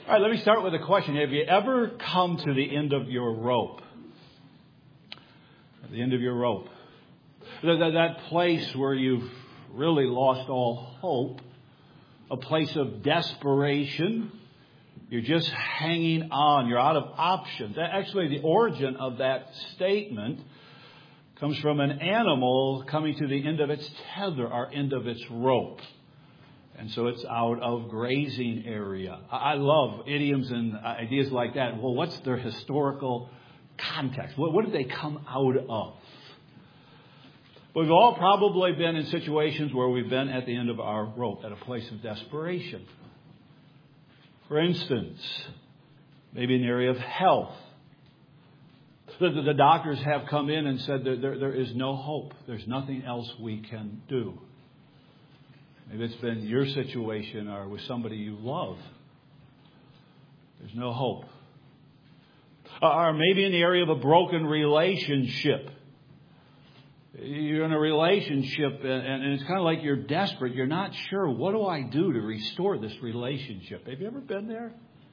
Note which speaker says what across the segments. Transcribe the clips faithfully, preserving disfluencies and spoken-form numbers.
Speaker 1: All right, let me start with a question. Have you ever come to the end of your rope? At the end of your rope. That, that, that place where you've really lost all hope. A place of desperation. You're just hanging on. You're out of options. Actually, the origin of that statement comes from an animal coming to the end of its tether, or end of its rope. And so it's out of grazing area. I love idioms and ideas like that. Well, what's their historical context? What, what did they come out of? We've all probably been in situations where we've been at the end of our rope, at a place of desperation. For instance, maybe in the area of health. The, the, the doctors have come in and said that there, there is no hope. There's nothing else we can do. Maybe it's been your situation or with somebody you love. There's no hope. Or maybe in the area of a broken relationship. You're in a relationship and it's kind of like you're desperate. You're not sure, what do I do to restore this relationship? Have you ever been there?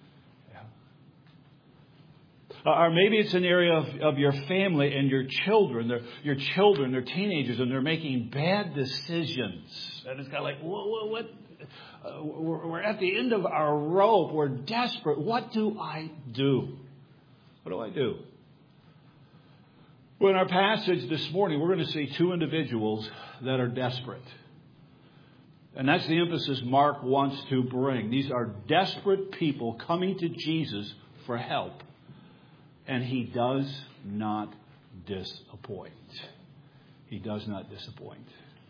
Speaker 1: Or maybe it's an area of, of your family and your children. They're, your children, they're teenagers, and they're making bad decisions. And it's kind of like, what? what, what? Uh, we're, we're at the end of our rope. We're desperate. What do I do? What do I do? Well, in our passage this morning, we're going to see two individuals that are desperate. And that's the emphasis Mark wants to bring. These are desperate people coming to Jesus for help. And he does not disappoint. He does not disappoint.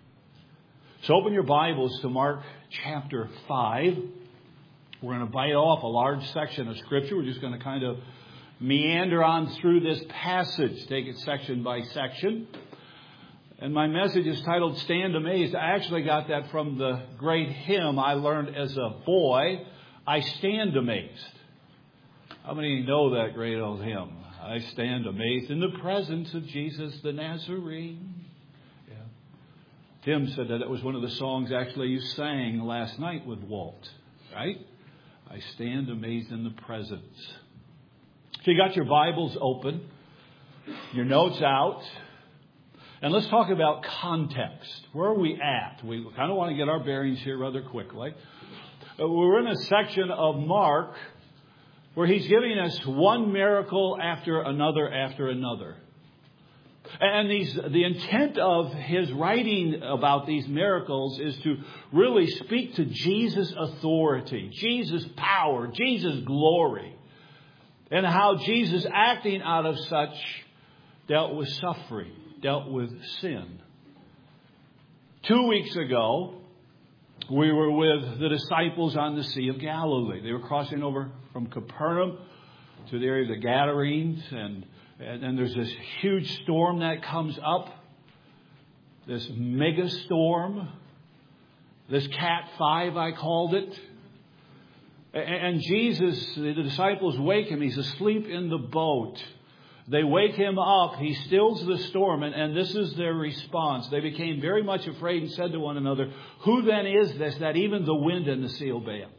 Speaker 1: So open your Bibles to Mark chapter five. We're going to bite off a large section of Scripture. We're just going to kind of meander on through this passage. Take it section by section. And my message is titled Stand Amazed. I actually got that from the great hymn I learned as a boy. I stand amazed. How many know that great old hymn? I stand amazed in the presence of Jesus the Nazarene. Yeah. Tim said that it was one of the songs actually you sang last night with Walt. Right? I stand amazed in the presence. So you got your Bibles open, your notes out. And let's talk about context. Where are we at? We kind of want to get our bearings here rather quickly. We're in a section of Mark where he's giving us one miracle after another after another. And these, the intent of his writing about these miracles is to really speak to Jesus' authority, Jesus' power, Jesus' glory, and how Jesus, acting out of such, dealt with suffering, dealt with sin. Two weeks ago, we were with the disciples on the Sea of Galilee. They were crossing over from Capernaum to the area of the Gadarenes. And, and, and there's this huge storm that comes up. This mega storm. This Cat five, I called it. And, and Jesus, the disciples wake him. He's asleep in the boat. They wake him up. He stills the storm. And, and this is their response. They became very much afraid and said to one another, who then is this that even the wind and the sea obey him?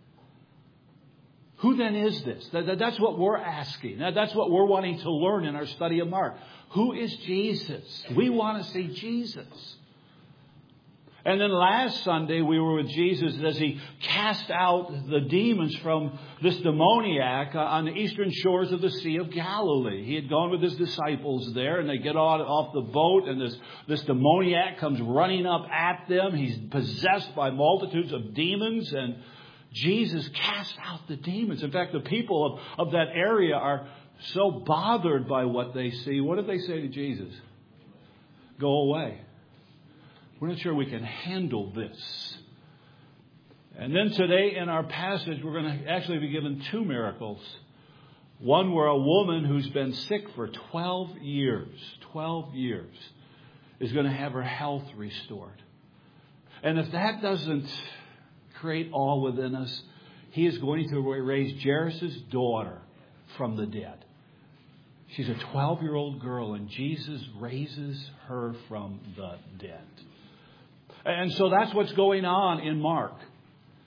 Speaker 1: Who then is this? That, that, that's what we're asking. That, that's what we're wanting to learn in our study of Mark. Who is Jesus? We want to see Jesus. And then last Sunday, we were with Jesus as he cast out the demons from this demoniac on the eastern shores of the Sea of Galilee. He had gone with his disciples there, and they get on, off the boat, and this, this demoniac comes running up at them. He's possessed by multitudes of demons, and Jesus cast out the demons. In fact, the people of, of that area are so bothered by what they see. What did they say to Jesus? Go away. We're not sure we can handle this. And then today in our passage, we're going to actually be given two miracles. One where a woman who's been sick for twelve years, twelve years, is going to have her health restored. And if that doesn't create awe within us, he is going to raise Jairus' daughter from the dead. She's a twelve-year-old girl, and Jesus raises her from the dead. And so that's what's going on in Mark.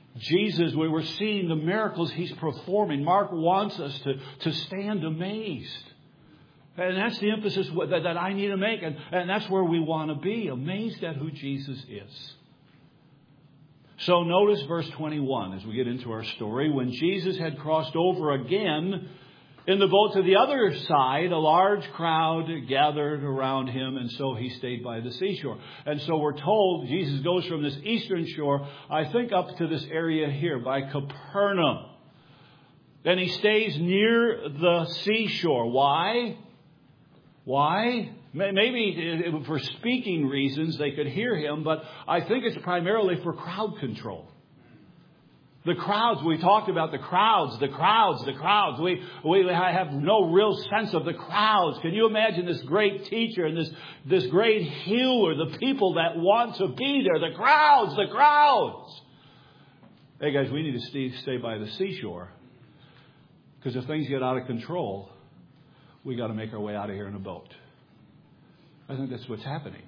Speaker 1: Jesus, we were seeing the miracles He's performing. Mark wants us to, to stand amazed. And that's the emphasis that, that I need to make. And, and that's where we want to be, amazed at who Jesus is. So notice verse twenty-one as we get into our story. When Jesus had crossed over again in the boat to the other side, a large crowd gathered around Him, and so He stayed by the seashore. And so we're told Jesus goes from this eastern shore, I think, up to this area here by Capernaum. Then He stays near the seashore. Why? Why? Maybe for speaking reasons they could hear Him, but I think it's primarily for crowd control. The crowds, we talked about the crowds, the crowds, the crowds. We, we have no real sense of the crowds. Can you imagine this great teacher and this, this great healer, the people that want to be there, the crowds, the crowds. Hey guys, we need to stay, stay by the seashore, because if things get out of control, we got to make our way out of here in a boat. I think that's what's happening.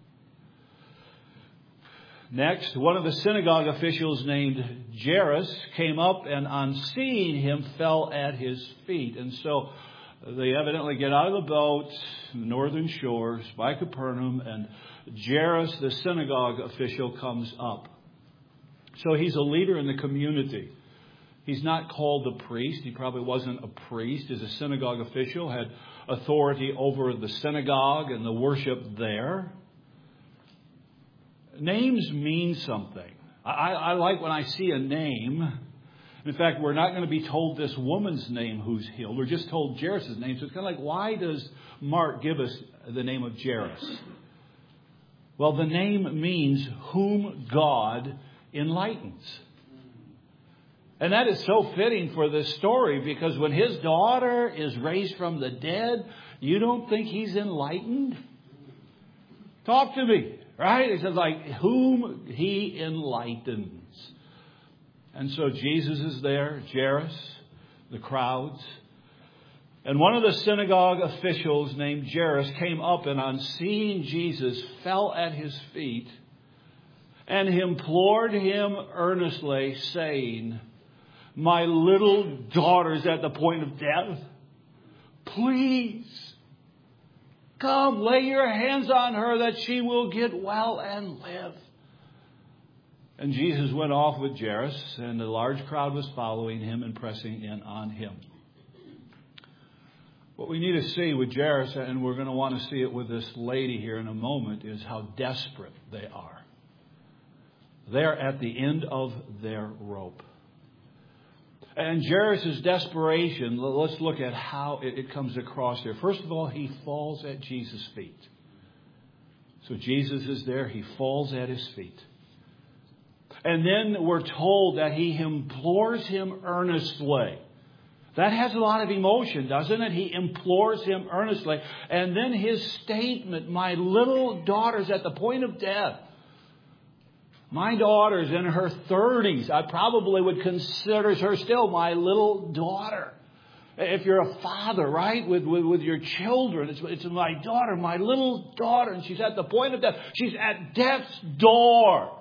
Speaker 1: Next, one of the synagogue officials named Jairus came up and on seeing Him fell at His feet. And so they evidently get out of the boat, the northern shores by Capernaum, and Jairus, the synagogue official, comes up. So he's a leader in the community. He's not called a priest. He probably wasn't a priest. He's a synagogue official, had authority over the synagogue and the worship there. Names mean something. I, I like when I see a name. In fact, we're not going to be told this woman's name who's healed. We're just told Jairus' name. So it's kind of like, why does Mark give us the name of Jairus? Well, the name means whom God enlightens. And that is so fitting for this story, because when his daughter is raised from the dead, you don't think he's enlightened? Talk to me, right? It says like, whom He enlightens. And so Jesus is there, Jairus, the crowds. And one of the synagogue officials named Jairus came up and on seeing Jesus fell at His feet and implored Him earnestly, saying, my little daughter's at the point of death. Please come, lay your hands on her that she will get well and live. And Jesus went off with Jairus, and a large crowd was following Him and pressing in on Him. What we need to see with Jairus, and we're going to want to see it with this lady here in a moment, is how desperate they are. They're at the end of their rope. And Jairus' desperation, let's look at how it comes across here. First of all, he falls at Jesus' feet. So Jesus is there. He falls at His feet. And then we're told that he implores Him earnestly. That has a lot of emotion, doesn't it? He implores Him earnestly. And then his statement, my little daughter's at the point of death. My daughter's in her thirties. I probably would consider her still my little daughter. If you're a father, right, with, with, with your children, it's, it's my daughter, my little daughter, and she's at the point of death. She's at death's door.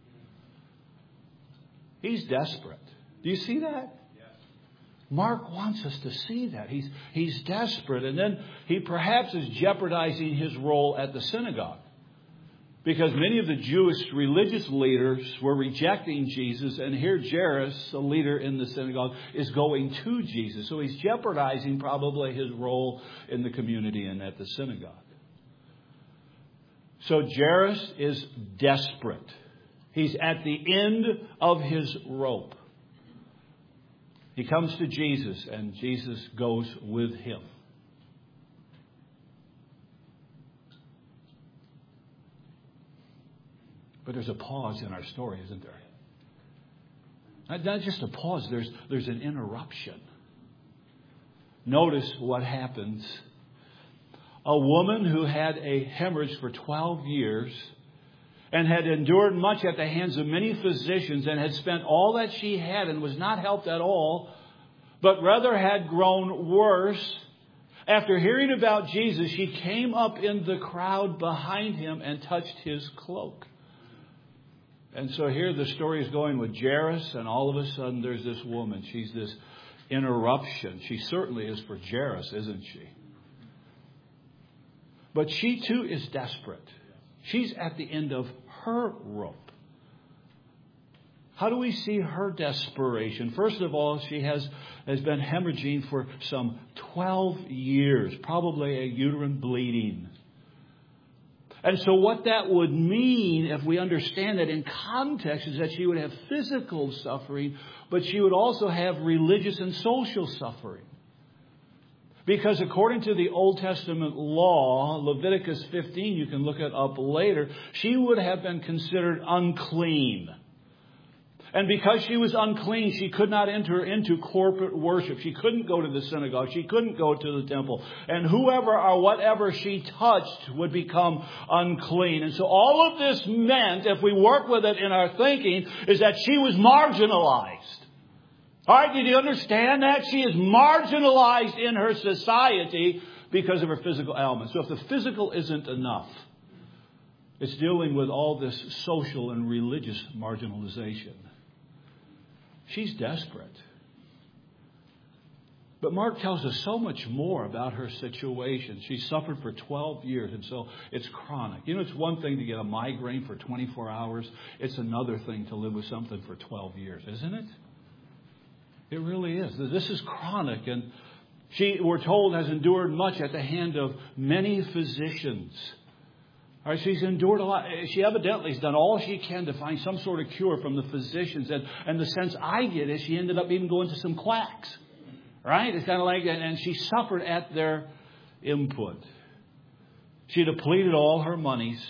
Speaker 1: He's desperate. Do you see that? Yes. Mark wants us to see that. He's, he's desperate. And then he perhaps is jeopardizing his role at the synagogue. Because many of the Jewish religious leaders were rejecting Jesus, and here Jairus, a leader in the synagogue, is going to Jesus. So he's jeopardizing probably his role in the community and at the synagogue. So Jairus is desperate. He's at the end of his rope. He comes to Jesus, and Jesus goes with him. But there's a pause in our story, isn't there? Not, not just a pause, there's, there's an interruption. Notice what happens. A woman who had a hemorrhage for twelve years and had endured much at the hands of many physicians and had spent all that she had and was not helped at all, but rather had grown worse. After hearing about Jesus, she came up in the crowd behind him and touched his cloak. And so here the story is going with Jairus, and all of a sudden there's this woman. She's this interruption. She certainly is for Jairus, isn't she? But she too is desperate. She's at the end of her rope. How do we see her desperation? First of all, she has, has been hemorrhaging for some twelve years, probably a uterine bleeding. And so what that would mean, if we understand that in context, is that she would have physical suffering, but she would also have religious and social suffering. Because according to the Old Testament law, Leviticus fifteen, you can look it up later, she would have been considered unclean. And because she was unclean, she could not enter into corporate worship. She couldn't go to the synagogue. She couldn't go to the temple. And whoever or whatever she touched would become unclean. And so all of this meant, if we work with it in our thinking, is that she was marginalized. All right, did you understand that? She is marginalized in her society because of her physical ailment. So if the physical isn't enough, it's dealing with all this social and religious marginalization. She's desperate. But Mark tells us so much more about her situation. She suffered for twelve years, and so it's chronic. You know, it's one thing to get a migraine for twenty-four hours. It's another thing to live with something for twelve years, isn't it? It really is. This is chronic, and she, we're told, has endured much at the hand of many physicians. All right, she's endured a lot. She evidently has done all she can to find some sort of cure from the physicians. And, and the sense I get is she ended up even going to some quacks. Right? It's kind of like, and she suffered at their input. She depleted all her monies.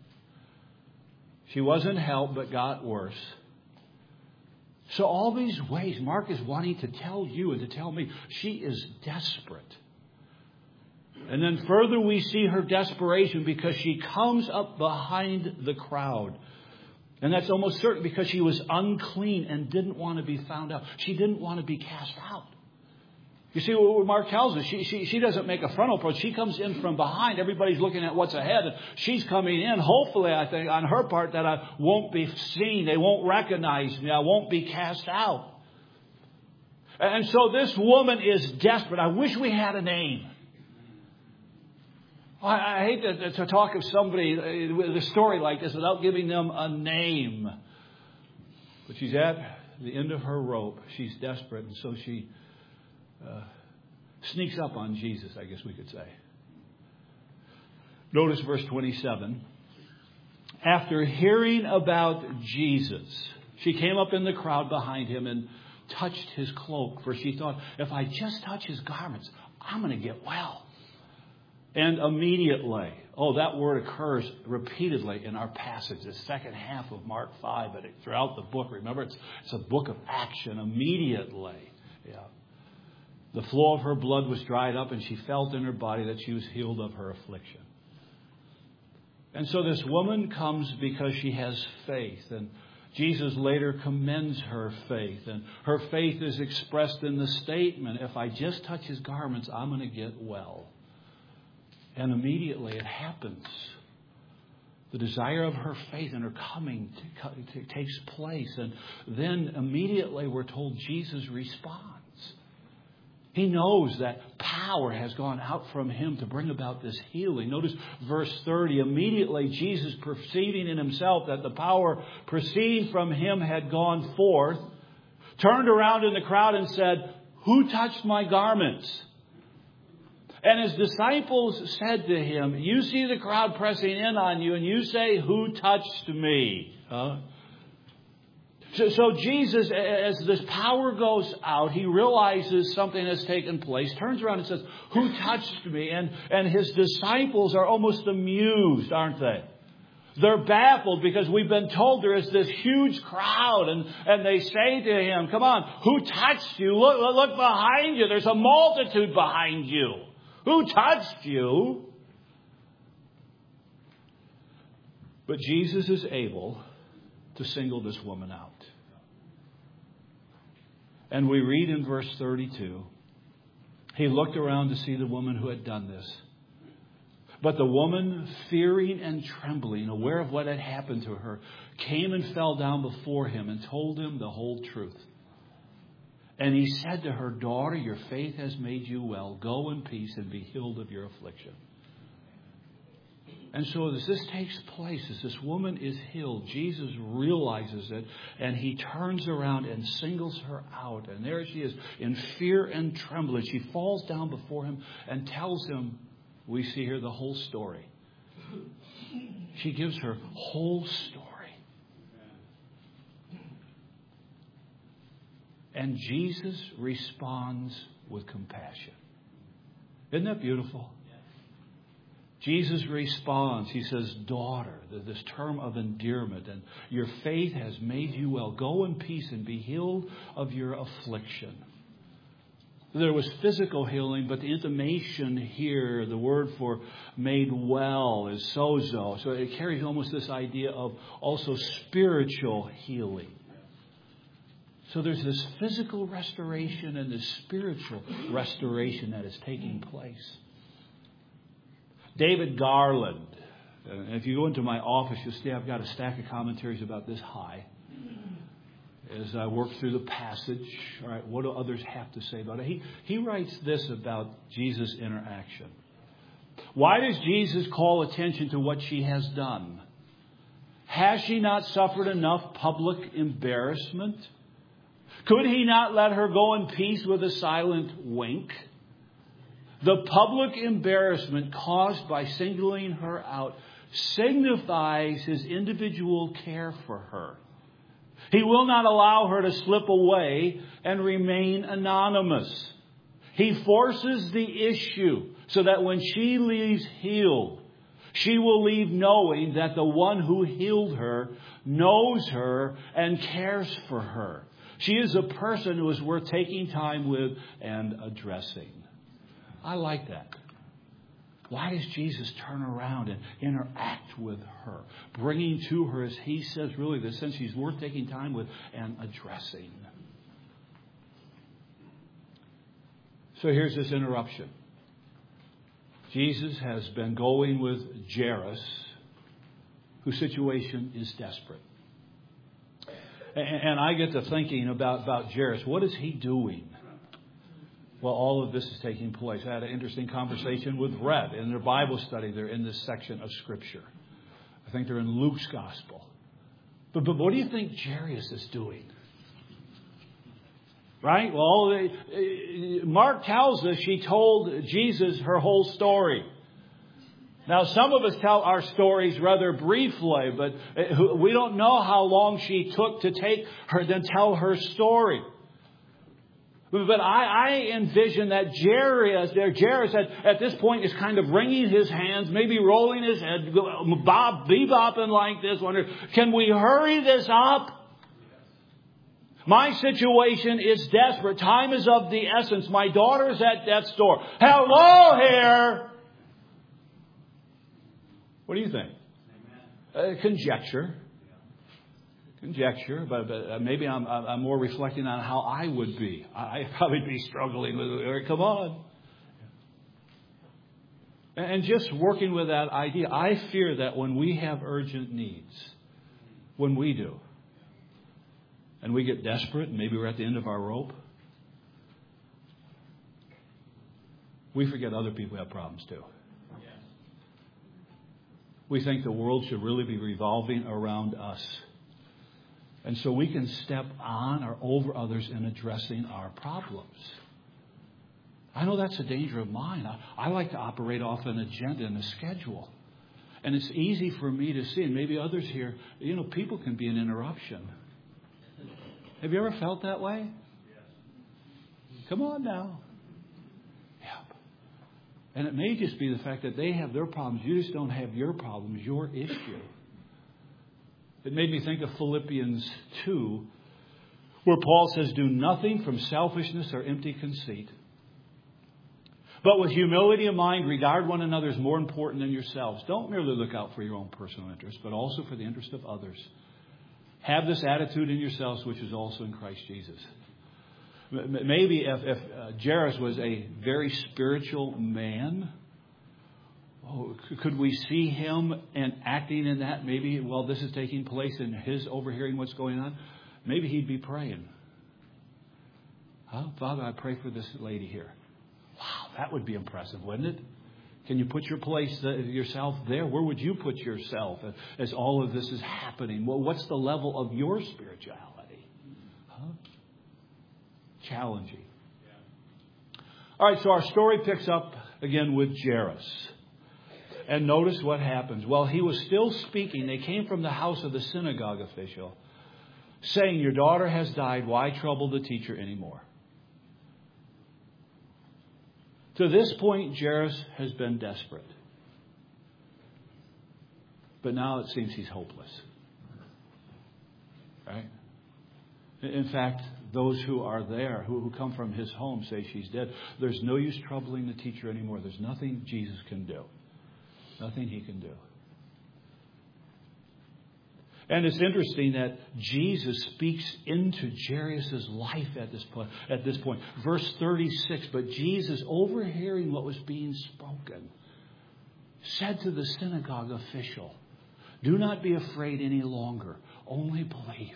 Speaker 1: She wasn't helped, but got worse. So all these ways, Mark is wanting to tell you and to tell me, she is desperate. And then further we see her desperation because she comes up behind the crowd. And that's almost certain because she was unclean and didn't want to be found out. She didn't want to be cast out. You see what Mark tells us? She, she, she doesn't make a frontal approach. She comes in from behind. Everybody's looking at what's ahead. And she's coming in, hopefully, I think, on her part, that I won't be seen. They won't recognize me. I won't be cast out. And so this woman is desperate. I wish we had a name. I, I hate to, to talk of somebody with a story like this without giving them a name. But she's at the end of her rope. She's desperate. And so she uh, sneaks up on Jesus, I guess we could say. Notice verse twenty-seven. After hearing about Jesus, she came up in the crowd behind him and touched his cloak. For she thought, if I just touch his garments, I'm going to get well. And immediately, oh, that word occurs repeatedly in our passage, the second half of Mark five, but throughout the book. Remember, it's, it's a book of action. Immediately, yeah. The flow of her blood was dried up, and she felt in her body that she was healed of her affliction. And so this woman comes because she has faith, and Jesus later commends her faith, and her faith is expressed in the statement, if I just touch his garments, I'm going to get well. And immediately it happens. The desire of her faith and her coming t- t- takes place. And then immediately we're told Jesus responds. He knows that power has gone out from him to bring about this healing. Notice verse thirty. Immediately Jesus, perceiving in himself that the power proceeding from him had gone forth, turned around in the crowd and said, "Who touched my garments?" And his disciples said to him, you see the crowd pressing in on you, and you say, who touched me? Huh? So, so Jesus, as this power goes out, he realizes something has taken place, turns around and says, who touched me? And, and his disciples are almost amused, aren't they? They're baffled because we've been told there is this huge crowd, and, and they say to him, come on, who touched you? Look, look behind you. There's a multitude behind you. Who touched you? But Jesus is able to single this woman out. And we read in verse thirty-two, he looked around to see the woman who had done this. But the woman, fearing and trembling, aware of what had happened to her, came and fell down before him and told him the whole truth. And he said to her, "Daughter, your faith has made you well. Go in peace and be healed of your affliction." And so as this takes place, as this woman is healed, Jesus realizes it, and he turns around and singles her out. And there she is in fear and trembling. She falls down before him and tells him, we see here the whole story. She gives her whole story. And Jesus responds with compassion. Isn't that beautiful? Jesus responds. He says, "Daughter," this term of endearment, and "your faith has made you well. Go in peace and be healed of your affliction." There was physical healing, but the intimation here, the word for made well, is sozo. So it carries almost this idea of also spiritual healing. So there's this physical restoration and this spiritual restoration that is taking place. David Garland, and if you go into my office, you'll see I've got a stack of commentaries about this high. As I work through the passage, all right, what do others have to say about it? He, he writes this about Jesus' interaction. Why does Jesus call attention to what she has done? Has she not suffered enough public embarrassment? Could he not let her go in peace with a silent wink? The public embarrassment caused by singling her out signifies his individual care for her. He will not allow her to slip away and remain anonymous. He forces the issue so that when she leaves healed, she will leave knowing that the one who healed her knows her and cares for her. She is a person who is worth taking time with and addressing. I like that. Why does Jesus turn around and interact with her, bringing to her, as he says, really the sense she's worth taking time with and addressing? So here's this interruption. Jesus has been going with Jairus, whose situation is desperate. And I get to thinking about, about Jairus. What is he doing? Well, all of this is taking place. I had an interesting conversation with Red in their Bible study. They're in this section of Scripture. I think they're in Luke's Gospel. But, but what do you think Jairus is doing? Right? Well, they, Mark tells us she told Jesus her whole story. Now, some of us tell our stories rather briefly, but we don't know how long she took to take her, then tell her story. But I, I envision that Jairus, there, Jairus at, at this point is kind of wringing his hands, maybe rolling his head, bob, bebopping like this, wondering, can we hurry this up? My situation is desperate. Time is of the essence. My daughter's at death's door. Hello here. What do you think? Uh, conjecture. Conjecture, but, but maybe I'm, I'm more reflecting on how I would be. I'd probably be struggling with, come on. And just working with that idea, I fear that when we have urgent needs, when we do, and we get desperate, and maybe we're at the end of our rope, we forget other people have problems too. We think the world should really be revolving around us. And so we can step on or over others in addressing our problems. I know that's a danger of mine. I, I like to operate off an agenda and a schedule. And it's easy for me to see, and maybe others here, you know, people can be an interruption. Have you ever felt that way? Come on now. Yeah. And it may just be the fact that they have their problems. You just don't have your problems, your issue. It made me think of Philippians two, where Paul says, do nothing from selfishness or empty conceit, but with humility of mind, regard one another as more important than yourselves. Don't merely look out for your own personal interest, but also for the interest of others. Have this attitude in yourselves, which is also in Christ Jesus. Maybe if, if uh, Jairus was a very spiritual man, Oh, could we see him and acting in that? Maybe while this is taking place and his overhearing what's going on, maybe he'd be praying. Huh? Father, I pray for this lady here. Wow, that would be impressive, wouldn't it? Can you put your place, uh, yourself there? Where would you put yourself as all of this is happening? Well, what's the level of your spirituality? Huh? Challenging. All right, so our story picks up again with Jairus. And notice what happens. While he was still speaking, they came from the house of the synagogue official, saying, your daughter has died. Why trouble the teacher anymore? To this point, Jairus has been desperate. But now it seems he's hopeless. Right? In fact, those who are there, who, who come from his home, say she's dead. There's no use troubling the teacher anymore. There's nothing Jesus can do. Nothing he can do. And it's interesting that Jesus speaks into Jairus' life at this point. At this point, verse thirty-six. But Jesus, overhearing what was being spoken, said to the synagogue official, do not be afraid any longer. Only believe.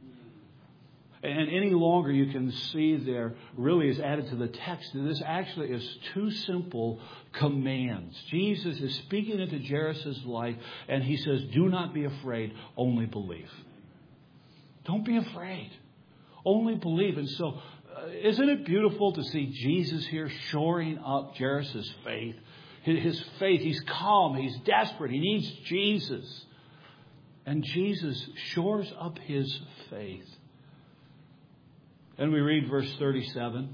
Speaker 1: And any longer, you can see there really is added to the text. This actually is two simple commands. Jesus is speaking into Jairus' life, and he says, do not be afraid, only believe. Don't be afraid. Only believe. And so, uh, isn't it beautiful to see Jesus here shoring up Jairus' faith? His faith, he's calm, he's desperate, he needs Jesus. And Jesus shores up his faith. And we read verse thirty-seven.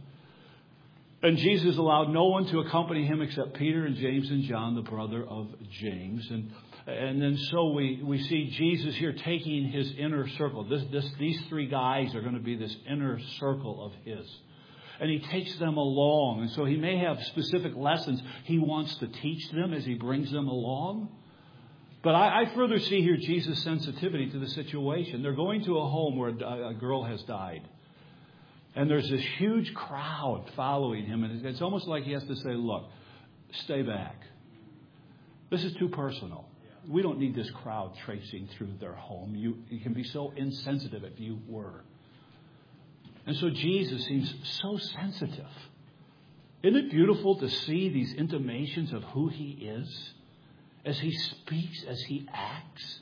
Speaker 1: And Jesus allowed no one to accompany him except Peter and James and John, the brother of James. And and then so we, we see Jesus here taking his inner circle. This, this, these three guys are going to be this inner circle of his. And he takes them along. And so he may have specific lessons he wants to teach them as he brings them along. But I, I further see here Jesus' sensitivity to the situation. They're going to a home where a, a girl has died. And there's this huge crowd following him. And it's almost like he has to say, look, stay back. This is too personal. We don't need this crowd tracing through their home. You, you can be so insensitive if you were. And so Jesus seems so sensitive. Isn't it beautiful to see these intimations of who he is? As he speaks, as he acts.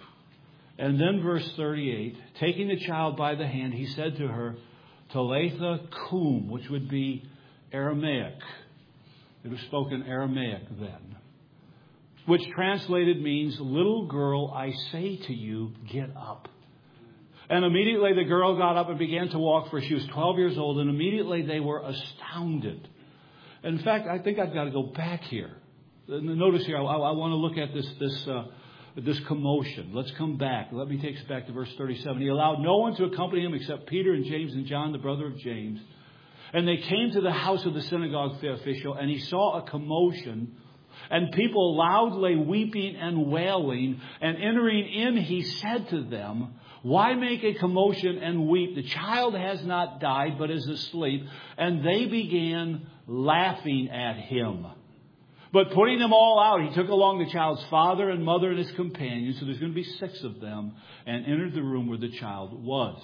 Speaker 1: And then verse thirty-eight, taking the child by the hand, he said to her, Talitha cum, which would be Aramaic. It was spoken Aramaic then. Which translated means, little girl, I say to you, get up. And immediately the girl got up and began to walk, for she was twelve years old. And immediately they were astounded. In fact, I think I've got to go back here. Notice here, I, I want to look at this this uh, this commotion. Let's come back. Let me take us back to verse thirty-seven. He allowed no one to accompany him except Peter and James and John, the brother of James. And they came to the house of the synagogue official, and he saw a commotion, and people loudly weeping and wailing. And entering in, he said to them, why make a commotion and weep? The child has not died, but is asleep. And they began laughing at him. But putting them all out, he took along the child's father and mother and his companions, so there's going to be six of them, and entered the room where the child was.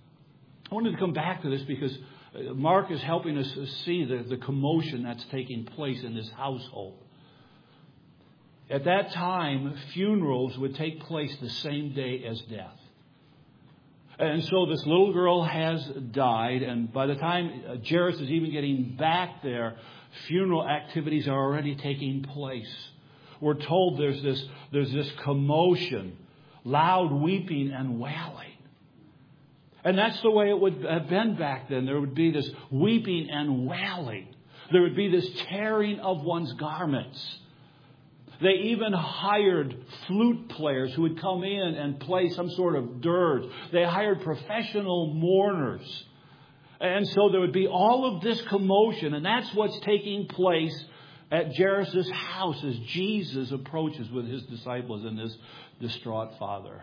Speaker 1: I wanted to come back to this because Mark is helping us see the, the commotion that's taking place in this household. At that time, funerals would take place the same day as death. And so this little girl has died, and by the time Jairus is even getting back there, funeral activities are already taking place. We're told there's this, there's this commotion, loud weeping and wailing. And that's the way it would have been back then. There would be this weeping and wailing. There would be this tearing of one's garments. They even hired flute players who would come in and play some sort of dirge. They hired professional mourners. And so there would be all of this commotion. And that's what's taking place at Jairus' house as Jesus approaches with his disciples and his distraught father.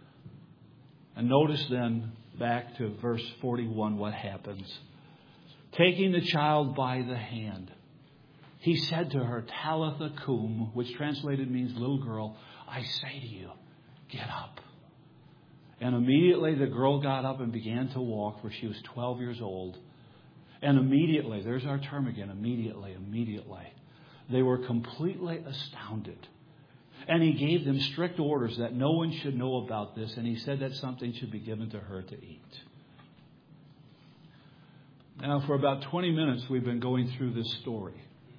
Speaker 1: And notice then, back to verse forty-one, what happens. Taking the child by the hand, He said to her, Talitha cum, which translated means little girl, I say to you, get up. And immediately the girl got up and began to walk, for she was twelve years old. And immediately, there's our term again, immediately, immediately, they were completely astounded. And he gave them strict orders that no one should know about this. And he said that something should be given to her to eat. Now, for about twenty minutes, we've been going through this story.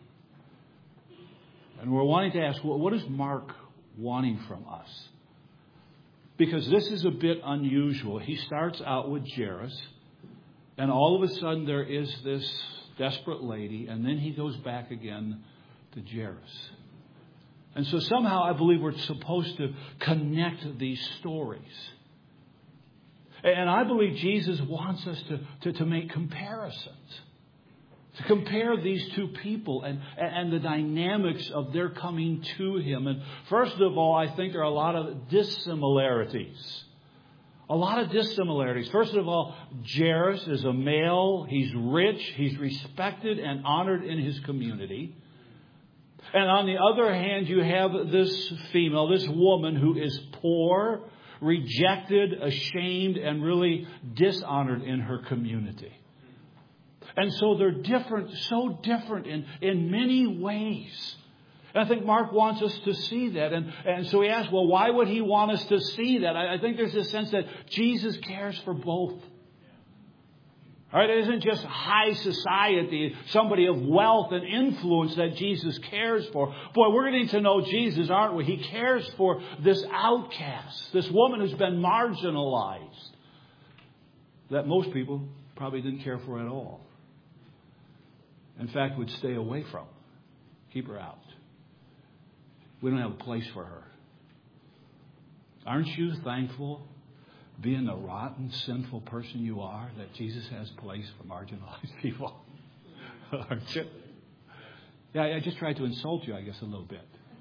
Speaker 1: And we're wanting to ask, well, what is Mark wanting from us? Because this is a bit unusual. He starts out with Jairus. And all of a sudden, there is this desperate lady. And then he goes back again to Jairus. And so somehow I believe we're supposed to connect these stories. And I believe Jesus wants us to, to, to make comparisons. To compare these two people and, and the dynamics of their coming to Him. And first of all, I think there are a lot of dissimilarities. A lot of dissimilarities. First of all, Jairus is a male. He's rich. He's respected and honored in his community. And on the other hand, you have this female, this woman who is poor, rejected, ashamed, and really dishonored in her community. And so they're different, so different in, in many ways. And I think Mark wants us to see that. And, and so he asks, well, why would he want us to see that? I, I think there's a sense that Jesus cares for both. All right, it isn't just high society, somebody of wealth and influence that Jesus cares for. Boy, we're getting to know Jesus, aren't we? He cares for this outcast, this woman who's been marginalized, that most people probably didn't care for at all. In fact, would stay away from, keep her out. We don't have a place for her. Aren't you thankful, being the rotten, sinful person you are, that Jesus has place for marginalized people? Aren't you? Yeah, I just tried to insult you, I guess, a little bit.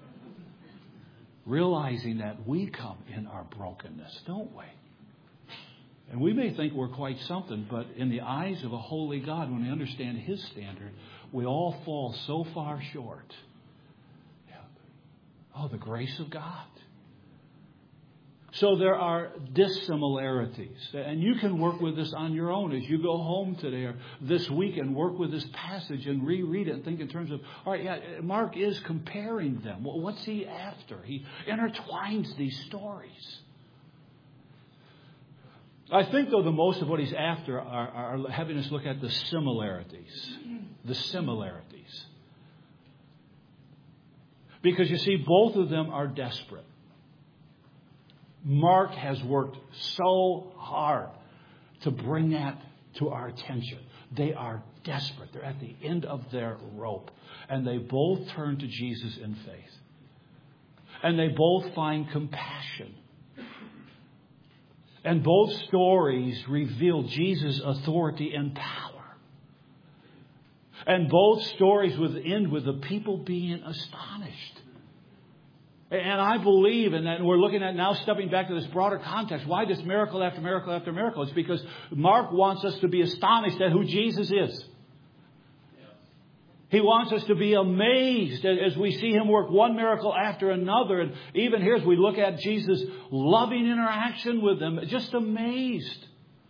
Speaker 1: Realizing that we come in our brokenness, don't we? And we may think we're quite something, but in the eyes of a holy God, when we understand His standard, we all fall so far short. Yeah. Oh, the grace of God. So there are dissimilarities. And you can work with this on your own as you go home today or this week and work with this passage and reread it and think in terms of, all right, yeah, Mark is comparing them. Well, what's he after? He intertwines these stories. I think, though, the most of what he's after are, are having us look at the similarities. The similarities. Because, you see, both of them are desperate. Mark has worked so hard to bring that to our attention. They are desperate. They're at the end of their rope. And they both turn to Jesus in faith. And they both find compassion. And both stories reveal Jesus' authority and power. And both stories would end with the people being astonished. And I believe, and that we're looking at now, stepping back to this broader context, why this miracle after miracle after miracle? It's because Mark wants us to be astonished at who Jesus is. He wants us to be amazed as we see Him work one miracle after another. And even here, as we look at Jesus' loving interaction with them, just amazed.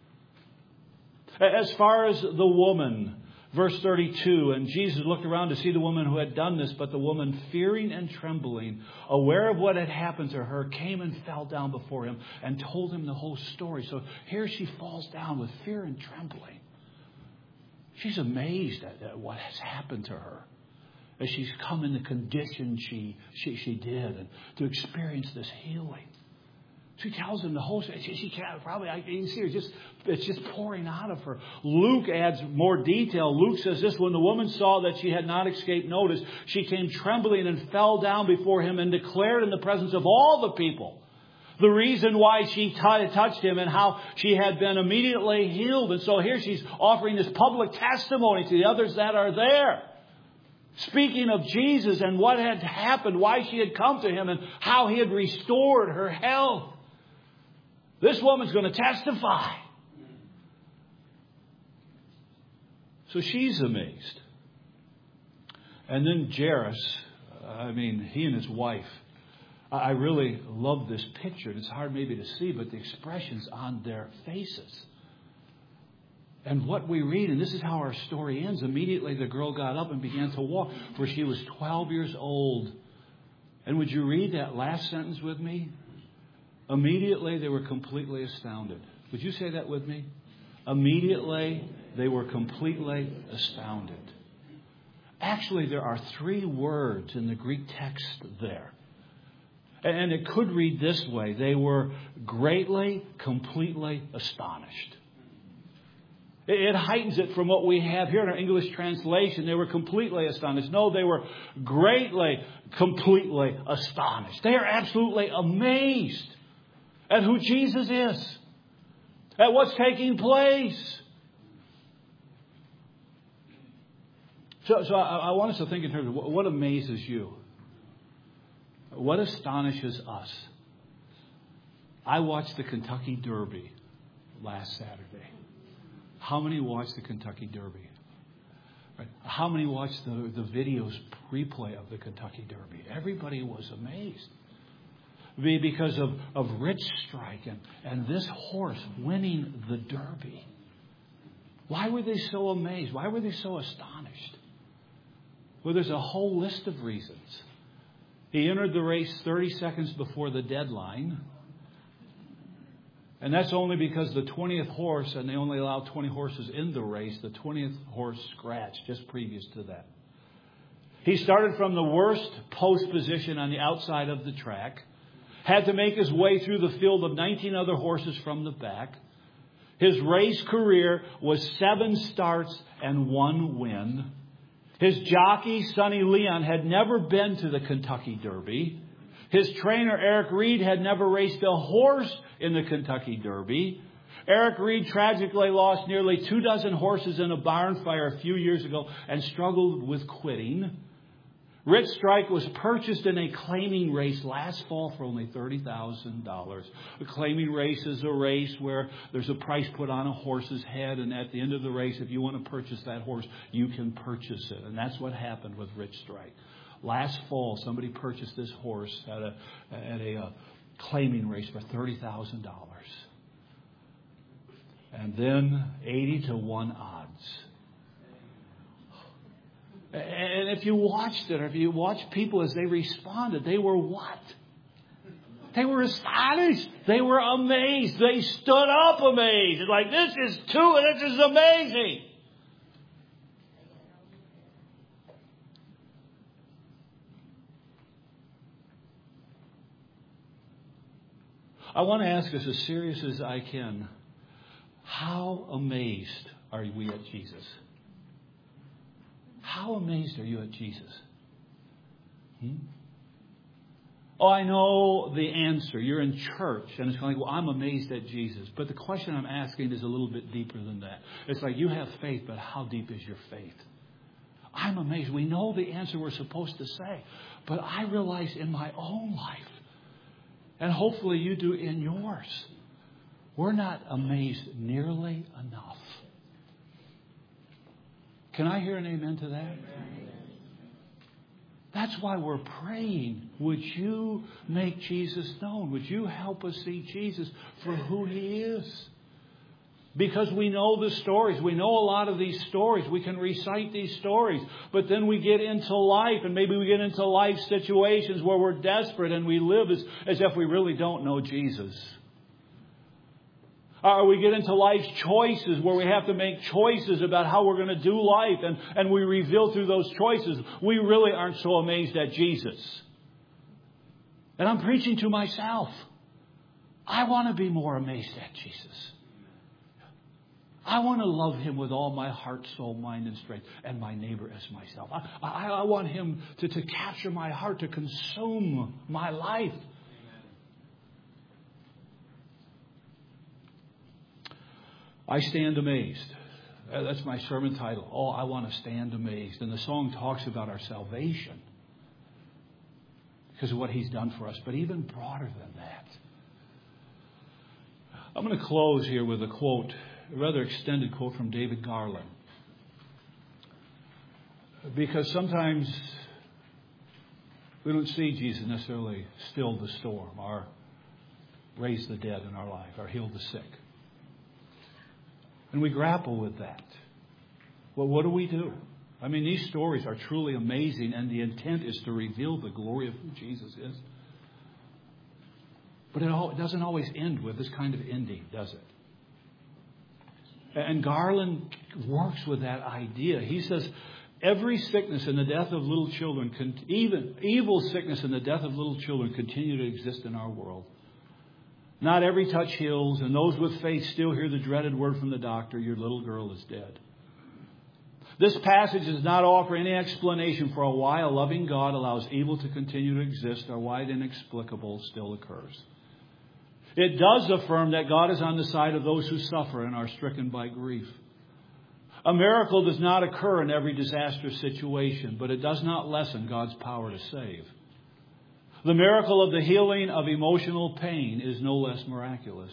Speaker 1: As far as the woman, verse thirty-two, and Jesus looked around to see the woman who had done this, but the woman, fearing and trembling, aware of what had happened to her, came and fell down before Him and told Him the whole story. So here she falls down with fear and trembling. She's amazed at, at what has happened to her as she's come in the condition she, she, she did and to experience this healing. She tells him the whole story. She, she can't probably, I can see her just, it's just pouring out of her. Luke adds more detail. Luke says this, when the woman saw that she had not escaped notice, she came trembling and fell down before Him and declared in the presence of all the people the reason why she t- touched Him and how she had been immediately healed. And so here she's offering this public testimony to the others that are there. Speaking of Jesus and what had happened, why she had come to Him and how He had restored her health. This woman's going to testify. So she's amazed. And then Jairus, I mean, he and his wife. I really love this picture. It's hard maybe to see, but the expressions on their faces. And what we read, and this is how our story ends. Immediately the girl got up and began to walk, for she was twelve years old. And would you read that last sentence with me? Immediately they were completely astounded. Would you say that with me? Immediately they were completely astounded. Actually, there are three words in the Greek text there. And it could read this way. They were greatly, completely astonished. It heightens it from what we have here in our English translation. They were completely astonished. No, they were greatly, completely astonished. They are absolutely amazed at who Jesus is, at what's taking place. So, so I, I want us to think in terms of what, what amazes you. What astonishes us? I watched the Kentucky Derby last Saturday. How many watched the Kentucky Derby? Right. How many watched the, the videos replay of the Kentucky Derby? Everybody was amazed. Because of, of Rich Strike and, and this horse winning the Derby. Why were they so amazed? Why were they so astonished? Well, there's a whole list of reasons. He entered the race thirty seconds before the deadline. And that's only because the twentieth horse, and they only allow twenty horses in the race, the twentieth horse scratched just previous to that. He started from the worst post position on the outside of the track, had to make his way through the field of nineteen other horses from the back. His race career was seven starts and one win. His jockey, Sonny Leon, had never been to the Kentucky Derby. His trainer, Eric Reed, had never raced a horse in the Kentucky Derby. Eric Reed tragically lost nearly two dozen horses in a barn fire a few years ago and struggled with quitting. Rich Strike was purchased in a claiming race last fall for only thirty thousand dollars. A claiming race is a race where there's a price put on a horse's head, and at the end of the race, if you want to purchase that horse, you can purchase it. And that's what happened with Rich Strike. Last fall, somebody purchased this horse at a, at a uh, claiming race for thirty thousand dollars. And then eighty to one odds. And if you watched it, or if you watched people as they responded, they were what? They were astonished. They were amazed. They stood up amazed. It's like, this is too, this is amazing. I want to ask us as serious as I can, how amazed are we at Jesus? How amazed are you at Jesus? Hmm? Oh, I know the answer. You're in church, and it's kind of like, well, I'm amazed at Jesus. But the question I'm asking is a little bit deeper than that. It's like, you have faith, but how deep is your faith? I'm amazed. We know the answer we're supposed to say. But I realize in my own life, and hopefully you do in yours, we're not amazed nearly enough. Can I hear an amen to that? That's why we're praying. Would you make Jesus known? Would you help us see Jesus for who He is? Because we know the stories. We know a lot of these stories. We can recite these stories. But then we get into life, and maybe we get into life situations where we're desperate and we live as, as if we really don't know Jesus. Or we get into life's choices where we have to make choices about how we're going to do life. And, and we reveal through those choices, we really aren't so amazed at Jesus. And I'm preaching to myself. I want to be more amazed at Jesus. I want to love Him with all my heart, soul, mind, and strength, and my neighbor as myself. I, I, I want Him to, to capture my heart, to consume my life. I stand amazed. That's my sermon title. Oh, I want to stand amazed. And the song talks about our salvation because of what He's done for us. But even broader than that. I'm going to close here with a quote, a rather extended quote from David Garland. Because sometimes we don't see Jesus necessarily still the storm or raise the dead in our life or heal the sick. And we grapple with that. Well, what do we do? I mean, these stories are truly amazing, and the intent is to reveal the glory of who Jesus is. But it, all, it doesn't always end with this kind of ending, does it? And Garland works with that idea. He says, every sickness and the death of little children, even evil sickness and the death of little children continue to exist in our world. Not every touch heals, and those with faith still hear the dreaded word from the doctor, your little girl is dead. This passage does not offer any explanation for why a loving God allows evil to continue to exist or why the inexplicable still occurs. It does affirm that God is on the side of those who suffer and are stricken by grief. A miracle does not occur in every disastrous situation, but it does not lessen God's power to save. The miracle of the healing of emotional pain is no less miraculous.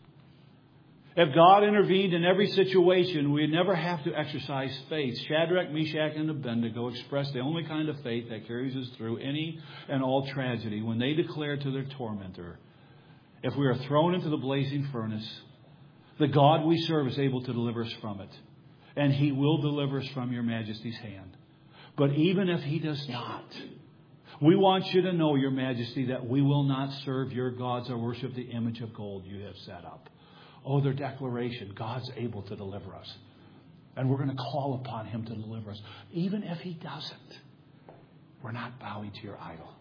Speaker 1: If God intervened in every situation, we'd never have to exercise faith. Shadrach, Meshach, and Abednego expressed the only kind of faith that carries us through any and all tragedy when they declared to their tormentor, if we are thrown into the blazing furnace, the God we serve is able to deliver us from it. And He will deliver us from your Majesty's hand. But even if He does not, we want you to know, your Majesty, that we will not serve your gods or worship the image of gold you have set up. Oh, their declaration, God's able to deliver us. And we're going to call upon Him to deliver us. Even if He doesn't, we're not bowing to your idol.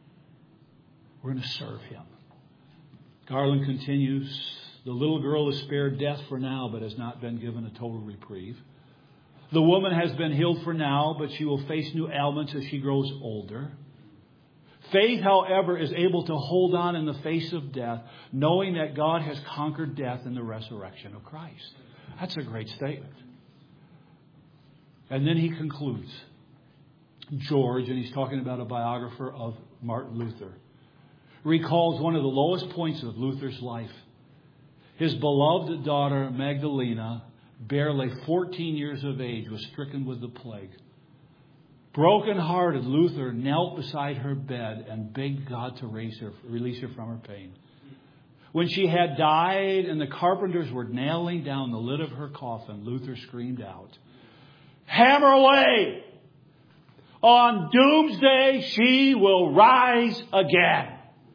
Speaker 1: We're going to serve Him. Garland continues, the little girl is spared death for now, but has not been given a total reprieve. The woman has been healed for now, but she will face new ailments as she grows older. Faith, however, is able to hold on in the face of death, knowing that God has conquered death in the resurrection of Christ. That's a great statement. And then he concludes. George, and he's talking about a biographer of Martin Luther, recalls one of the lowest points of Luther's life. His beloved daughter, Magdalena, barely fourteen years of age, was stricken with the plague. Broken-hearted, Luther knelt beside her bed and begged God to raise her, release her from her pain. When she had died and the carpenters were nailing down the lid of her coffin, Luther screamed out, "Hammer away! On doomsday she will rise again."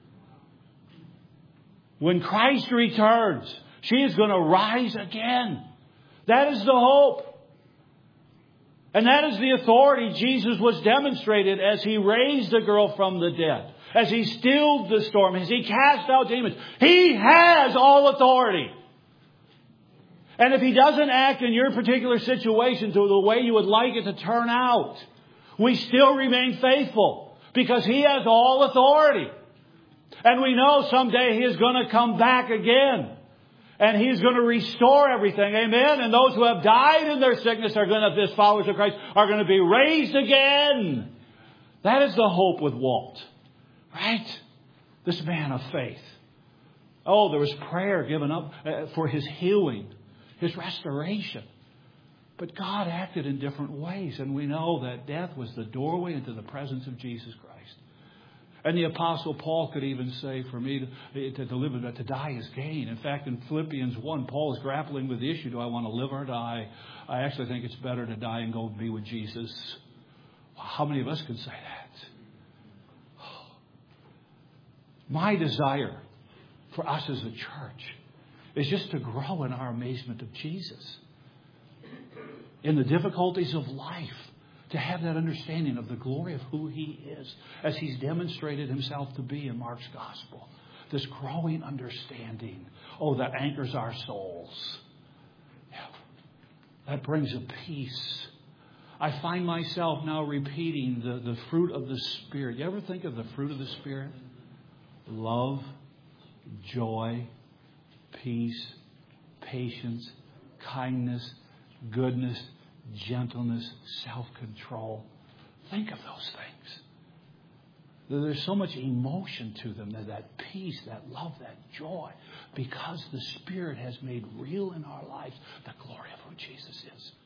Speaker 1: When Christ returns, she is going to rise again. That is the hope. And that is the authority Jesus was demonstrated as He raised the girl from the dead, as He stilled the storm, as He cast out demons. He has all authority. And if He doesn't act in your particular situation to the way you would like it to turn out, we still remain faithful because He has all authority. And we know someday He is going to come back again. And He's going to restore everything. Amen. And those who have died in their sickness are going to, as followers of Christ, are going to be raised again. That is the hope with Walt. Right? This man of faith. Oh, there was prayer given up for his healing, his restoration. But God acted in different ways. And we know that death was the doorway into the presence of Jesus Christ. And the Apostle Paul could even say, for me to, to, to live, to die is gain. In fact, in Philippians one, Paul is grappling with the issue, do I want to live or die? I actually think it's better to die and go be with Jesus. How many of us can say that? My desire for us as a church is just to grow in our amazement of Jesus. In the difficulties of life. To have that understanding of the glory of who He is, as He's demonstrated Himself to be in Mark's Gospel. This growing understanding, oh, that anchors our souls. Yeah. That brings a peace. I find myself now repeating the, the fruit of the Spirit. You ever think of the fruit of the Spirit? Love, joy, peace, patience, kindness, goodness, gentleness, self-control. Think of those things. There's so much emotion to them, that, that peace, that love, that joy, because the Spirit has made real in our lives the glory of who Jesus is.